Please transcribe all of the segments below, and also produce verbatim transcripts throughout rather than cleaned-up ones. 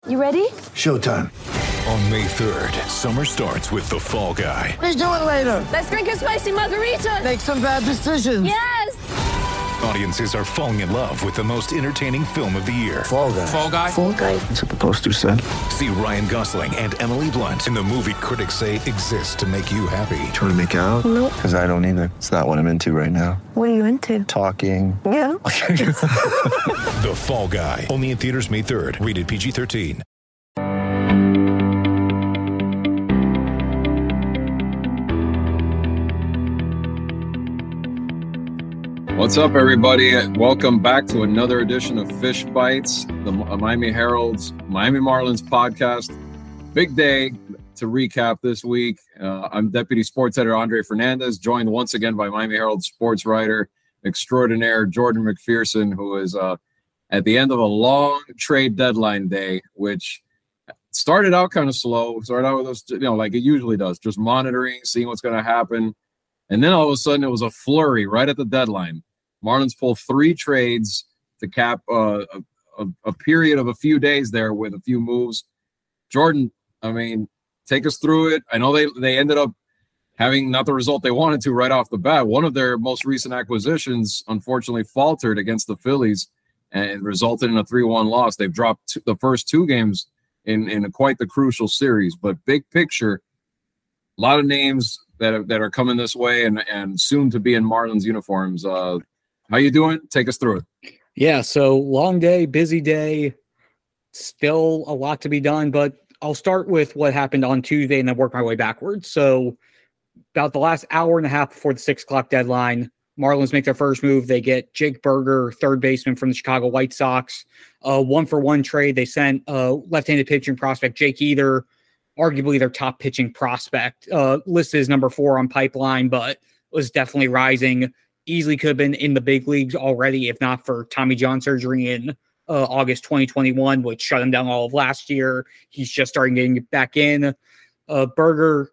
You ready? Showtime. On May third, summer starts with The Fall Guy. Let's do it later. Let's drink a spicy margarita. Make some bad decisions. Yes. Audiences are falling in love with the most entertaining film of the year. Fall Guy. Fall Guy? Fall Guy. That's what the poster said. See Ryan Gosling and Emily Blunt in the movie critics say exists to make you happy. Trying to make it out? Nope. Because I don't either. It's not what I'm into right now. What are you into? Talking. Yeah. The Fall Guy. Only in theaters May third. Rated P G thirteen. What's up, everybody? Welcome back to another edition of Fish Bites, the Miami Herald's Miami Marlins podcast. Big day to recap this week. Uh, I'm Deputy Sports Editor Andre Fernandez, joined once again by Miami Herald sports writer extraordinaire Jordan McPherson, who is uh, at the end of a long trade deadline day, which started out kind of slow. Started out with us, you know, like it usually does, just monitoring, seeing what's going to happen. And then all of a sudden, it was a flurry right at the deadline. Marlins pull three trades to cap uh, a, a, a period of a few days there with a few moves. Jordan, I mean, take us through it. I know they, they ended up having not the result they wanted to right off the bat. One of their most recent acquisitions, unfortunately, faltered against the Phillies and resulted in a three one loss. They've dropped two, the first two games in, in a, quite the crucial series. But big picture, a lot of names that are, that are coming this way and, and soon to be in Marlins uniforms. Uh, How you doing? Take us through it. Yeah, so long day, busy day, still a lot to be done, but I'll start with what happened on Tuesday and then work my way backwards. So about the last hour and a half before the six o'clock deadline, Marlins make their first move. They get Jake Burger, third baseman from the Chicago White Sox, a one-for-one trade. They sent uh, left-handed pitching prospect Jake Either, arguably their top pitching prospect, uh, listed as number four on Pipeline, but was definitely rising. Easily could have been in the big leagues already, if not for Tommy John surgery in uh, August twenty twenty-one, which shut him down all of last year. He's just starting getting back in. Uh, Burger,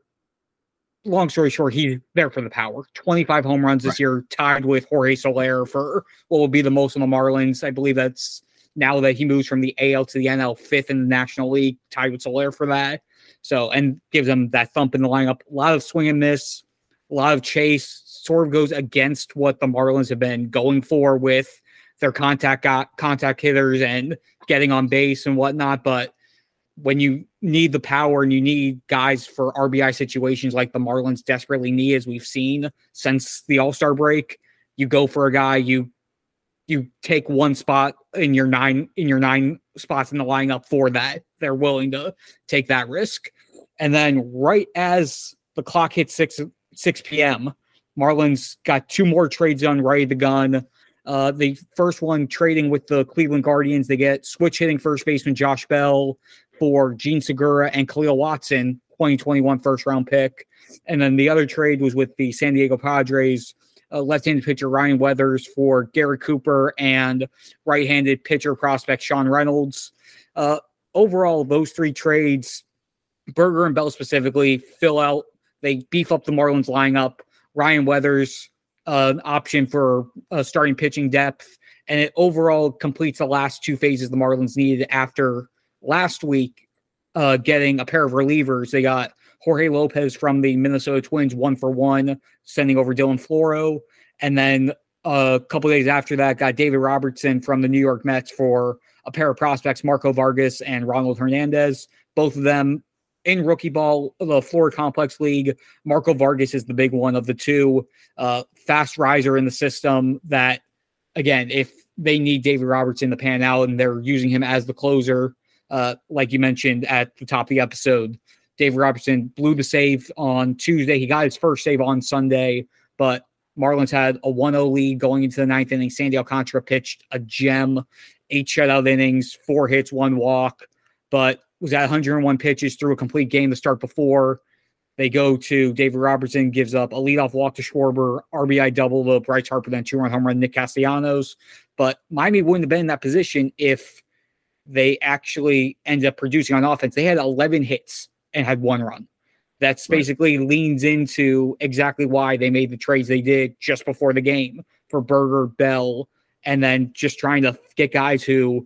long story short, he's there for the power. twenty-five home runs this right. year, tied with Jorge Soler for what will be the most on the Marlins. I believe that's now that he moves from the A L to the N L, fifth in the National League, tied with Soler for that. So, and gives them that thump in the lineup. A lot of swing and miss, a lot of chase. Sort of goes against what the Marlins have been going for with their contact got, contact hitters and getting on base and whatnot. But when you need the power and you need guys for R B I situations like the Marlins desperately need, as we've seen since the All-Star break, you go for a guy, you you take one spot in your nine in your nine spots in the lineup for that. They're willing to take that risk. And then right as the clock hits six six p.m., Marlins got two more trades done, ready to gun. Uh, the first one trading with the Cleveland Guardians. They get switch hitting first baseman Josh Bell for Gene Segura and Khalil Watson, twenty twenty-one first round pick. And then the other trade was with the San Diego Padres, uh, left-handed pitcher Ryan Weathers for Garrett Cooper and right-handed pitcher prospect Sean Reynolds. Uh, overall, those three trades, Burger and Bell specifically, fill out. They beef up the Marlins lineup. Ryan Weathers, uh, an option for uh, starting pitching depth, and it overall completes the last two phases the Marlins needed after last week uh, getting a pair of relievers. They got Jorge Lopez from the Minnesota Twins, one for one, sending over Dylan Floro, and then uh, a couple days after that, got David Robertson from the New York Mets for a pair of prospects, Marco Vargas and Ronald Hernandez, both of them in rookie ball, the Florida Complex League. Marco Vargas is the big one of the two. Uh, fast riser in the system that, again, if they need David Robertson to pan out and they're using him as the closer, uh, like you mentioned at the top of the episode, David Robertson blew the save on Tuesday. He got his first save on Sunday, but Marlins had a one oh lead going into the ninth inning. Sandy Alcantara pitched a gem, eight shutout innings, four hits, one walk, but was at one hundred one pitches through a complete game to start before. They go to David Robertson, gives up a leadoff walk to Schwarber, R B I double to Bryce Harper, then two-run home run Nick Castellanos. But Miami wouldn't have been in that position if they actually ended up producing on offense. They had eleven hits and had one run. That's basically right. Leans into exactly why they made the trades they did just before the game for Burger, Bell, and then just trying to get guys who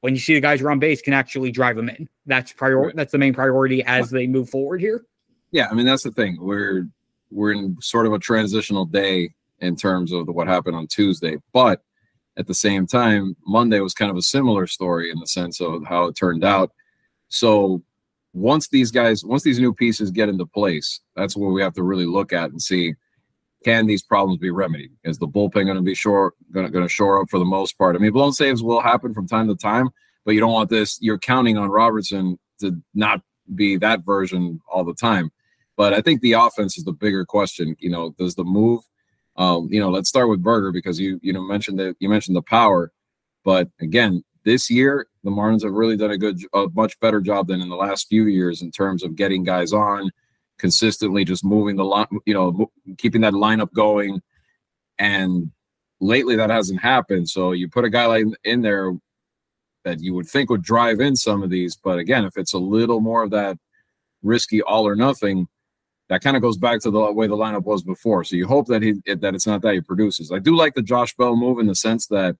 when you see the guys who are on base, can actually drive them in. That's prior. Right. That's the main priority as they move forward here. Yeah, I mean, that's the thing. We're we're in sort of a transitional day in terms of what happened on Tuesday, but at the same time, Monday was kind of a similar story in the sense of how it turned out. So once these guys, once these new pieces get into place, that's what we have to really look at and see, can these problems be remedied? Is the bullpen going to be short, going to shore up for the most part? I mean, blown saves will happen from time to time, but you don't want this. You're counting on Robertson to not be that version all the time. But I think the offense is the bigger question. You know, does the move, um, you know, let's start with Burger because you, you know, mentioned that you mentioned the power, but again, this year, the Marlins have really done a good, a much better job than in the last few years in terms of getting guys on, consistently just moving the line, you know, keeping that lineup going. And lately that hasn't happened. So you put a guy like in there that you would think would drive in some of these. But again, if it's a little more of that risky all or nothing, that kind of goes back to the way the lineup was before. So you hope that he that it's not that he produces. I do like the Josh Bell move in the sense that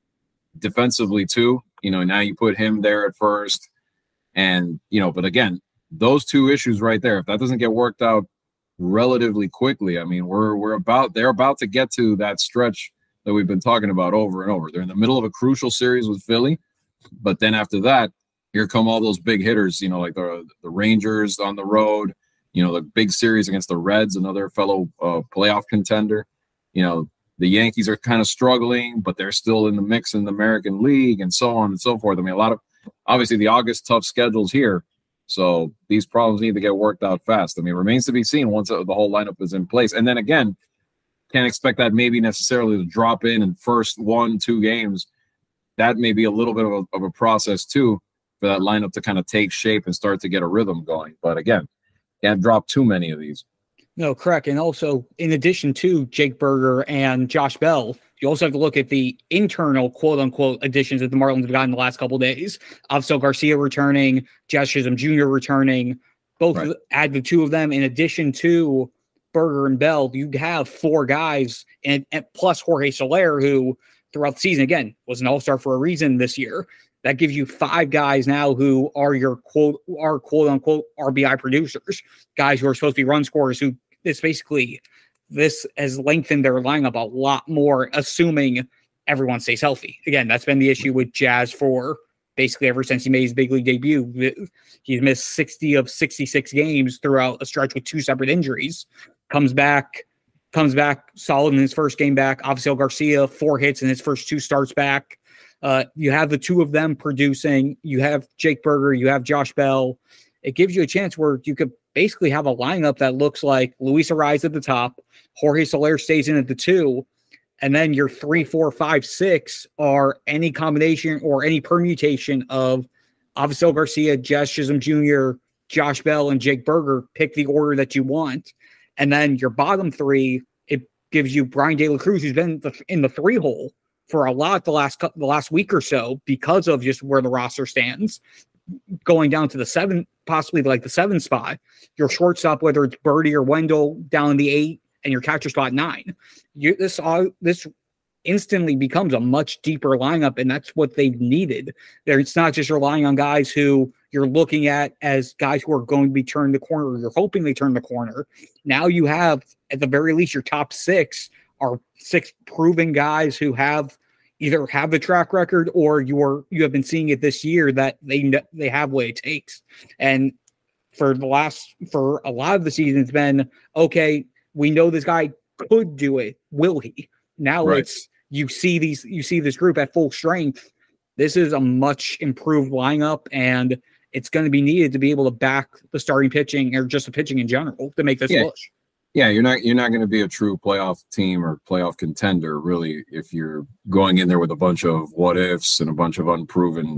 defensively too, you know, now you put him there at first and, you know, but again, those two issues right there, if that doesn't get worked out relatively quickly, I mean, we're, we're about, they're about to get to that stretch that we've been talking about over and over. They're in the middle of a crucial series with Philly, but then after that, here come all those big hitters, you know, like the, the Rangers on the road, you know, the big series against the Reds, another fellow uh, playoff contender, you know, the Yankees are kind of struggling, but they're still in the mix in the American League and so on and so forth. I mean, a lot of, obviously the August tough schedules here. So these problems need to get worked out fast. I mean, it remains to be seen once the whole lineup is in place. And then again, can't expect that maybe necessarily to drop in in first one, two games. That may be a little bit of a, of a process too for that lineup to kind of take shape and start to get a rhythm going. But again, can't drop too many of these. No, correct. And also, in addition to Jake Burger and Josh Bell, you also have to look at the internal quote-unquote additions that the Marlins have gotten the last couple of days. Avisail Garcia returning, Jazz Chisholm Junior returning. Both right. Add the two of them. In addition to Burger and Bell, you have four guys, and, and plus Jorge Soler, who throughout the season, again, was an all-star for a reason this year. That gives you five guys now who are your quote, are quote-unquote R B I producers, guys who are supposed to be run scorers who it's basically this has lengthened their lineup a lot more, assuming everyone stays healthy. Again, that's been the issue with Jazz for basically ever since he made his big league debut. He's missed sixty of sixty-six games throughout a stretch with two separate injuries. Comes back, comes back solid in his first game back. Avisail Garcia, four hits in his first two starts back. Uh, you have the two of them producing. You have Jake Burger. You have Josh Bell. It gives you a chance where you could basically have a lineup that looks like Luis Arraez at the top, Jorge Soler stays in at the two, and then your three, four, five, six are any combination or any permutation of Avisail Garcia, Jazz Chisholm Junior, Josh Bell, and Jake Burger. Pick the order that you want. And then your bottom three, it gives you Brian De La Cruz, who's been in the three hole for a lot the last the last week or so because of just where the roster stands, going down to the seven, possibly like the seven spot, your shortstop, whether it's Birdie or Wendell down in the eight, and your catcher spot nine. You, this all this instantly becomes a much deeper lineup, and that's what they've needed. There, it's not just relying on guys who you're looking at as guys who are going to be turning the corner, or you're hoping they turn the corner. Now you have, at the very least, your top six are six proven guys who have either have the track record or you're you have been seeing it this year that they they have what it takes. And for the last for a lot of the season, it's been okay. We know this guy could do it. Will he? Now right. it's you see these you see this group at full strength. This is a much improved lineup, and it's going to be needed to be able to back the starting pitching or just the pitching in general to make this yeah. push. Yeah, you're not you're not going to be a true playoff team or playoff contender, really, if you're going in there with a bunch of what ifs and a bunch of unproven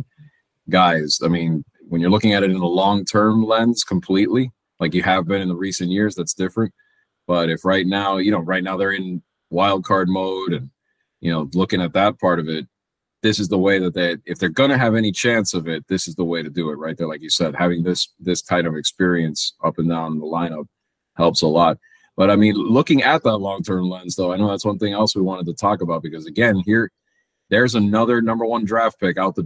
guys. I mean, when you're looking at it in a long-term lens completely, like you have been in the recent years, that's different. But if right now, you know, right now they're in wild card mode and, you know, looking at that part of it, this is the way that they, if they're going to have any chance of it, this is the way to do it right there. Like you said, having this this kind of experience up and down the lineup helps a lot. But I mean, looking at that long-term lens, though, I know that's one thing else we wanted to talk about because, again, here, there's another number one draft pick out the door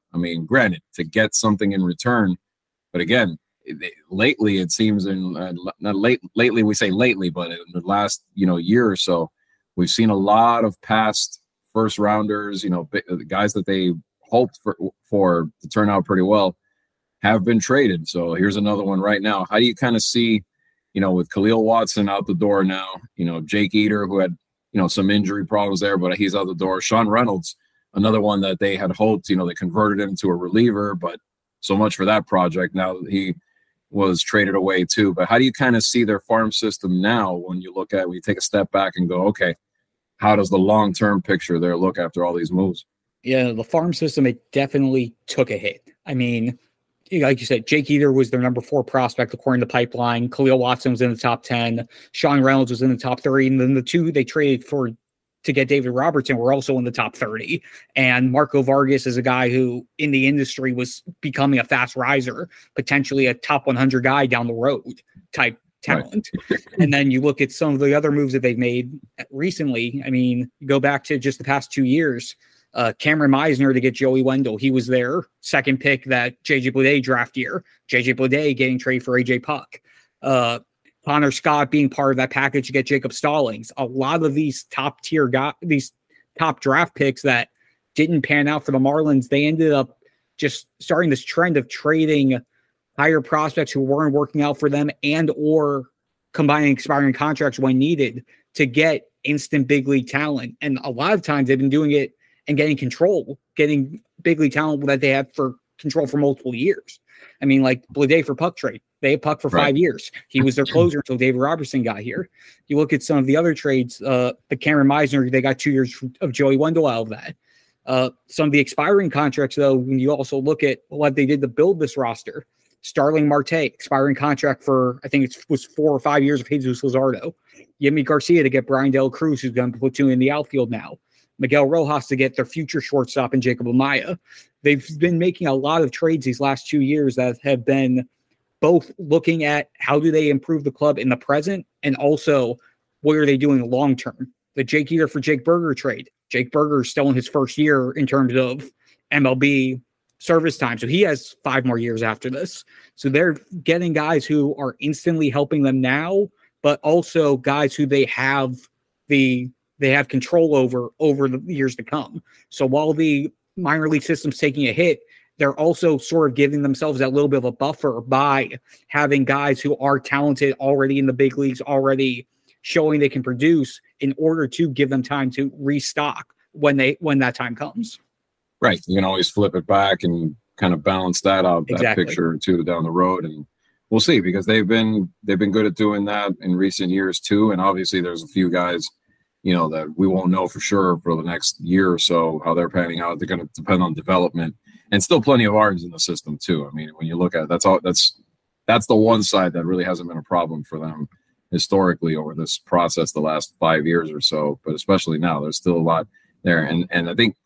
I mean, granted, to get something in return, but again, it, it, lately it seems in uh, not late lately we say lately, but in the last you know year or so, we've seen a lot of past first rounders, you know, the guys that they hoped for for to turn out pretty well, have been traded. So here's another one right now. How do you kind of see, you know, with Khalil Watson out the door now, you know, Jake Eater, who had, you know, some injury problems there, but he's out the door. Sean Reynolds, another one that they had hoped, you know, they converted him to a reliever, but so much for that project. Now he was traded away too. But how do you kind of see their farm system now when you look at, when you take a step back and go, okay, how does the long-term picture there look after all these moves? Yeah, the farm system, it definitely took a hit. I mean, like you said, Jake Eater was their number four prospect according to Pipeline. Khalil Watson was in the top ten. Sean Reynolds was in the top thirty. And then the two they traded for to get David Robertson were also in the top thirty. And Marco Vargas is a guy who in the industry was becoming a fast riser, potentially a top one hundred guy down the road type talent. Right. And then you look at some of the other moves that they've made recently. I mean, you go back to just the past two years. Uh, Cameron Meisner to get Joey Wendell. He was their second pick that J J Bleday draft year. J J Bleday getting traded for A J Puck. Uh, Connor Scott being part of that package to get Jacob Stallings. A lot of these top tier guys, these top draft picks that didn't pan out for the Marlins, they ended up just starting this trend of trading higher prospects who weren't working out for them and or combining expiring contracts when needed to get instant big league talent. And a lot of times they've been doing it and getting control, getting big league talent that they have for control for multiple years. I mean, like Bleday for Puck trade. They had Puck for right. five years. He was their closer until David Robertson got here. You look at some of the other trades, uh, the Cameron Meisner, they got two years of Joey Wendell out of that. Uh, some of the expiring contracts, though, when you also look at what they did to build this roster, Starling Marte, expiring contract for, I think it was four or five years of Jesus Luzardo. Yimi Garcia to get Brian Del Cruz, who's going to platoon in the outfield now. Miguel Rojas to get their future shortstop in Jacob Amaya. They've been making a lot of trades these last two years that have been both looking at how do they improve the club in the present and also what are they doing long term. The Jake Eater for Jake Berger trade. Jake Berger is still in his first year in terms of M L B service time. So he has five more years after this. So they're getting guys who are instantly helping them now, but also guys who they have the they have control over over the years to come. So while the minor league system's taking a hit, they're also sort of giving themselves that little bit of a buffer by having guys who are talented already in the big leagues, already showing they can produce in order to give them time to restock when they when that time comes. Right. You can always flip it back and kind of balance that out, exactly. that picture or two down the road. And we'll see, because they've been they've been good at doing that in recent years too. And obviously there's a few guys, you know, that we won't know for sure for the next year or so how they're panning out. They're going to depend on development, and still plenty of arms in the system too. I mean, when you look at it, that's all. That's that's the one side that really hasn't been a problem for them historically over this process the last five years or so. But especially now, there's still a lot there, and and I think.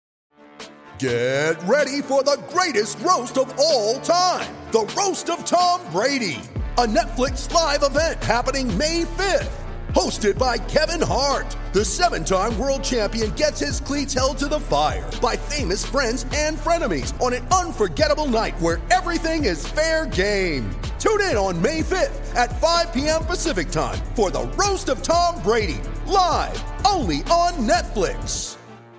Get ready for the greatest roast of all time, the Roast of Tom Brady, a Netflix live event happening May fifth. Hosted by Kevin Hart, the seven-time world champion gets his cleats held to the fire by famous friends and frenemies on an unforgettable night where everything is fair game. Tune in on May fifth at five p.m. Pacific time for the Roast of Tom Brady, live only on Netflix.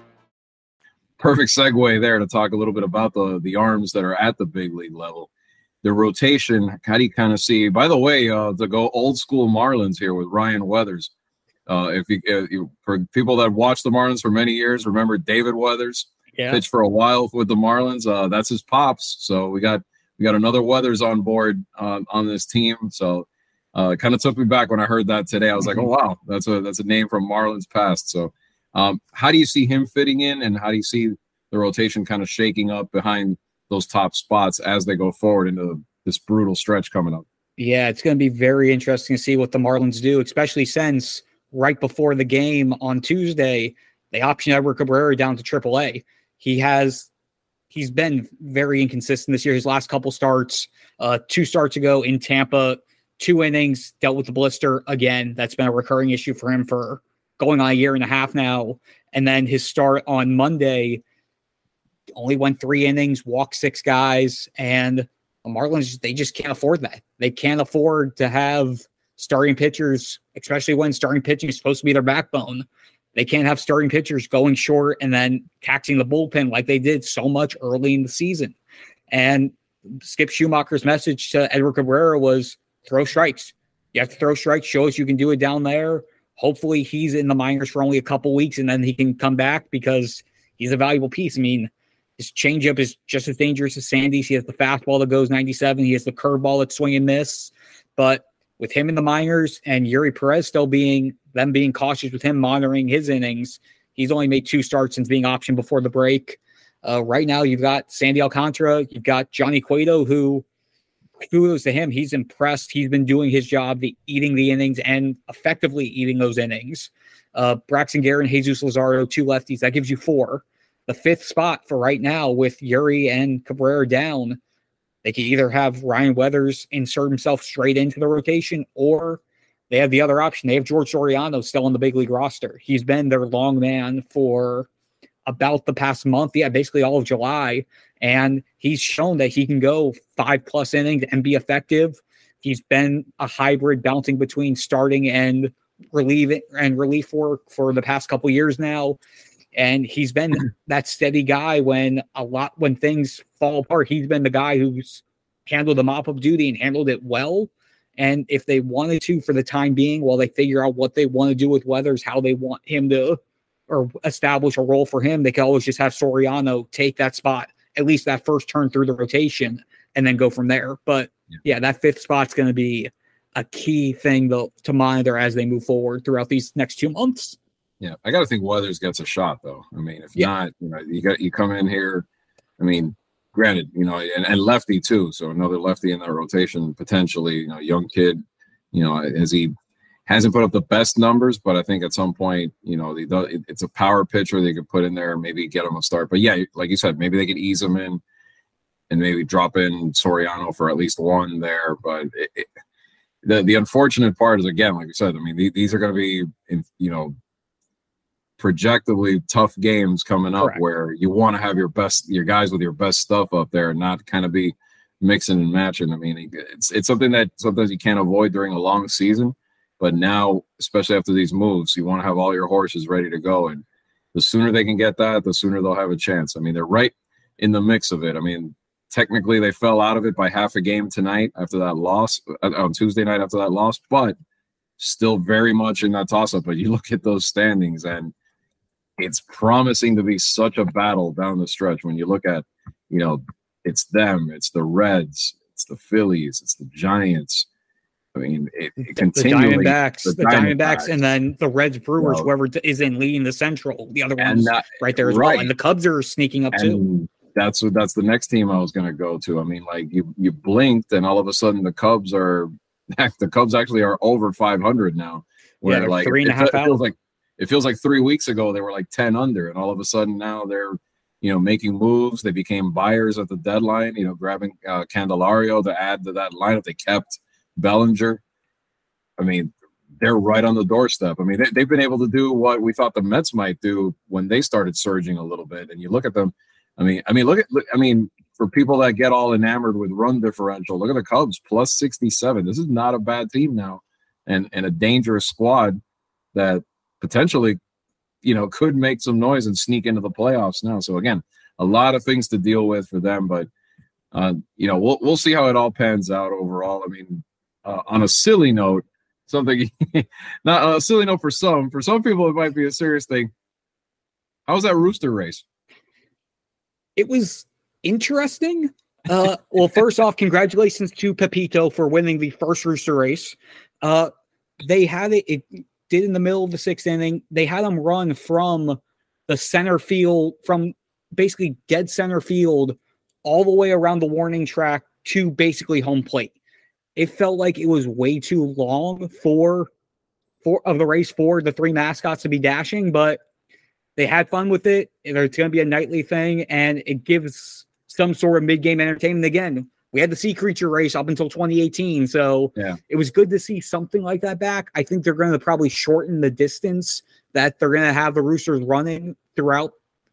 Perfect segue there to talk a little bit about the, the arms that are at the big league level. The rotation, how do you kind of see? By the way, uh, to go old school Marlins here with Ryan Weathers. Uh, if you, uh, you for people that watched the Marlins for many years, remember David Weathers yeah. pitched for a while with the Marlins. Uh, that's his pops. So we got we got another Weathers on board uh, on this team. So uh, it kind of took me back when I heard that today. I was like, oh wow, that's a that's a name from Marlins past. So um, how do you see him fitting in, and how do you see the rotation kind of shaking up behind those top spots as they go forward into this brutal stretch coming up? Yeah, it's going to be very interesting to see what the Marlins do, especially since right before the game on Tuesday, they optioned Edward Cabrera down to triple A. He has, he's been very inconsistent this year. His last couple starts, uh, two starts ago in Tampa, two innings, dealt with the blister again. That's been a recurring issue for him for going on a year and a half now. And then his start on Monday, only went three innings, walked six guys, and the Marlins, they just can't afford that. They can't afford to have starting pitchers, especially when starting pitching is supposed to be their backbone. They can't have starting pitchers going short and then taxing the bullpen like they did so much early in the season. And Skip Schumacher's message to Edward Cabrera was throw strikes. You have to throw strikes, show us you can do it down there. Hopefully he's in the minors for only a couple weeks and then he can come back because he's a valuable piece. I mean, his changeup is just as dangerous as Sandy's. He has the fastball that goes ninety-seven. He has the curveball that's swing and miss. But with him in the minors and Yuri Perez still being them being cautious with him monitoring his innings, he's only made two starts since being optioned before the break. Uh, right now, you've got Sandy Alcantara, you've got Johnny Cueto, who kudos to him. He's impressed. He's been doing his job, the eating the innings and effectively eating those innings. Uh, Braxton Garrett and Jesus Luzardo, two lefties. That gives you four. The fifth spot for right now with Yuri and Cabrera down, they can either have Ryan Weathers insert himself straight into the rotation, or they have the other option. They have George Soriano still on the big league roster. He's been their long man for about the past month. Yeah, basically all of July. And he's shown that he can go five plus innings and be effective. He's been a hybrid bouncing between starting and relieving and relief work for the past couple years now. And he's been that steady guy when a lot, when things fall apart. He's been the guy who's handled the mop-up duty and handled it well. And if they wanted to, for the time being, while they figure out what they want to do with Weathers, how they want him to, or establish a role for him, they can always just have Soriano take that spot, at least that first turn through the rotation, and then go from there. But yeah, yeah that fifth spot's going to be a key thing to, to monitor as they move forward throughout these next two months. Yeah, I got to think Weathers gets a shot, though. I mean, if yeah. not, you know, you got you come in here. I mean, granted, you know, and, and lefty too. So another lefty in that rotation potentially. You know, young kid. You know, as he hasn't put up the best numbers, but I think at some point, you know, the, it's a power pitcher they could put in there, maybe get him a start. But yeah, like you said, maybe they could ease him in and maybe drop in Soriano for at least one there. But it, it, the the unfortunate part is, again, like you said, I mean, these, these are going to be, in, you know. projectively tough games coming up. Correct. Where you want to have your best, your guys with your best stuff up there and not kind of be mixing and matching. I mean, it's it's something that sometimes you can't avoid during a long season, but now, especially after these moves, you want to have all your horses ready to go. And the sooner they can get that, the sooner they'll have a chance. I mean, they're right in the mix of it. I mean, technically they fell out of it by half a game tonight after that loss, on Tuesday night after that loss, but still very much in that toss-up. But you look at those standings and it's promising to be such a battle down the stretch when you look at, you know, it's them, it's the Reds, it's the Phillies, it's the Giants. I mean, it, it continually. The Diamondbacks, the, the Diamondbacks, Diamondbacks, and then the Reds, Brewers, well, whoever is in leading the Central. The other ones that, right there as right. well. And the Cubs are sneaking up and too. That's what that's the next team I was going to go to. I mean, like you, you blinked, and all of a sudden the Cubs are the Cubs actually are over five hundred now. Where yeah, like three and it, a half it out. feels like. It feels like three weeks ago they were like ten under, and all of a sudden now they're, you know, making moves. They became buyers at the deadline, you know, grabbing uh, Candelario to add to that lineup. They kept Bellinger. I mean, they're right on the doorstep. I mean, they, they've been able to do what we thought the Mets might do when they started surging a little bit. And you look at them. I mean, I mean, look at. Look, I mean, for people that get all enamored with run differential, look at the Cubs plus sixty-seven. This is not a bad team now, and and a dangerous squad that potentially, you know, could make some noise and sneak into the playoffs now. So again, a lot of things to deal with for them, but uh, you know, we'll we'll see how it all pans out overall. I mean, uh, on a silly note, something not on a silly note for some, for some people it might be a serious thing. How was that rooster race? It was interesting. Uh, well, first off, congratulations to Pepito for winning the first rooster race. Uh, they had it. it did in the middle of the sixth inning. They had him run from the center field, from basically dead center field, all the way around the warning track to basically home plate. It felt like it was way too long for, for of the race for the three mascots to be dashing, but they had fun with it. It's going to be a nightly thing, and it gives some sort of mid-game entertainment. Again, we had the Sea Creature race up until twenty eighteen, so yeah. It was good to see something like that back. I think they're going to probably shorten the distance that they're going to have the Roosters running throughout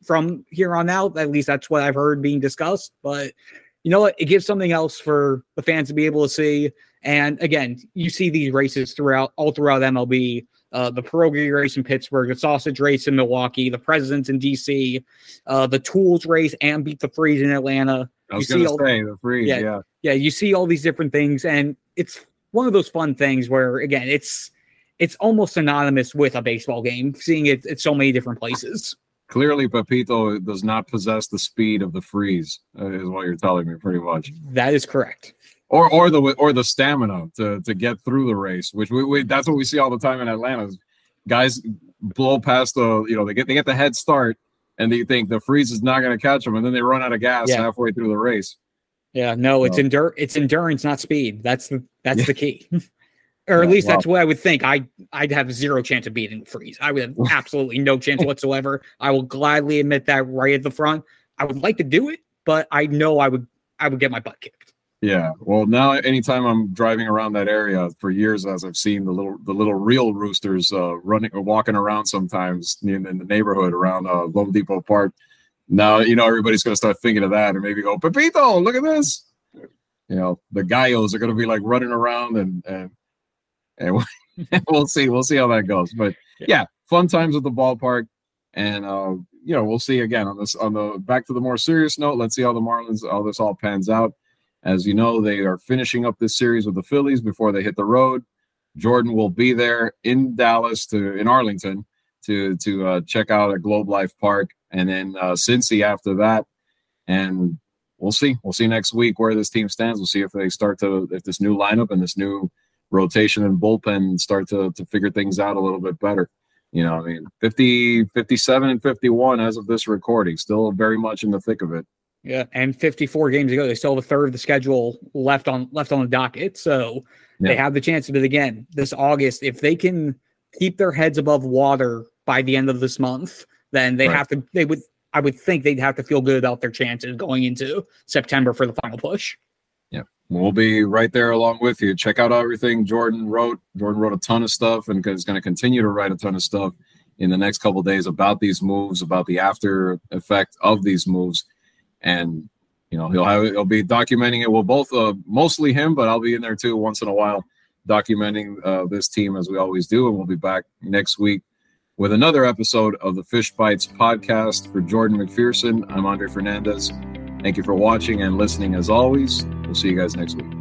from here on out. At least that's what I've heard being discussed. But you know what? It gives something else for the fans to be able to see. And again, you see these races throughout all throughout M L B. Uh, the pierogi race in Pittsburgh, the sausage race in Milwaukee, the Presidents in D C, uh, the Tools race, and Beat the Freeze in Atlanta. I was going to say the Freeze, yeah, yeah. Yeah, you see all these different things, and it's one of those fun things where, again, it's it's almost synonymous with a baseball game, seeing it at so many different places. Clearly, Pepito does not possess the speed of the Freeze, uh, is what you're telling me, pretty much. That is correct. Or or the or the stamina to, to get through the race, which we, we that's what we see all the time in Atlanta. Guys blow past the, you know, they get they get the head start, and they think the Freeze is not going to catch them, and then they run out of gas yeah. halfway through the race. Yeah, no, it's so. endur it's endurance, not speed. That's the that's yeah. the key. Or at yeah, least well, that's what I would think. I I'd have zero chance of beating the Freeze. I would have absolutely no chance whatsoever. I will gladly admit that right at the front. I would like to do it, but I know I would I would get my butt kicked. Yeah, well, now anytime I'm driving around that area, for years as I've seen the little the little real roosters uh, running or walking around sometimes in, in the neighborhood around uh, Loan Depot Park. Now you know everybody's going to start thinking of that and maybe go, Pepito, look at this. You know, the gallos are going to be like running around and and and we'll see we'll see how that goes. But yeah, fun times at the ballpark, and uh, you know we'll see again on this on the back to the more serious note. Let's see how the Marlins how this all pans out. As you know, they are finishing up this series with the Phillies before they hit the road. Jordan will be there in Dallas to in Arlington to to uh, check out at Globe Life Park, and then uh, Cincy after that. And we'll see. We'll see next week where this team stands. We'll see if they start to if this new lineup and this new rotation and bullpen start to to figure things out a little bit better. You know, I mean, fifty, fifty-seven, and fifty-one as of this recording, still very much in the thick of it. Yeah, and fifty-four games ago, they still have a third of the schedule left on left on the docket. So yeah. they have the chance of it again this August. If they can keep their heads above water by the end of this month, then they right. have to. They would. I would think they'd have to feel good about their chances going into September for the final push. Yeah, we'll be right there along with you. Check out everything Jordan wrote. Jordan wrote a ton of stuff, and is going to continue to write a ton of stuff in the next couple of days about these moves, about the after effect of these moves. And, you know, he'll have he'll be documenting it. We'll both, uh, mostly him, but I'll be in there too once in a while documenting uh, this team as we always do. And we'll be back next week with another episode of the Fish Bites podcast. For Jordan McPherson, I'm Andre Fernandez. Thank you for watching and listening as always. We'll see you guys next week.